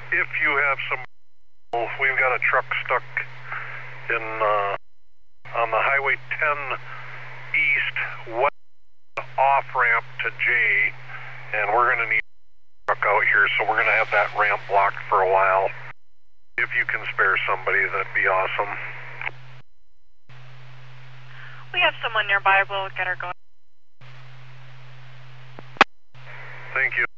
if you have some, we've got a truck stuck in on the Highway 10 east west off-ramp to J, and we're going to need a truck out here, so we're going to have that ramp blocked for a while. If you can spare somebody, that'd be awesome. We have someone nearby. We'll get her going. Thank you.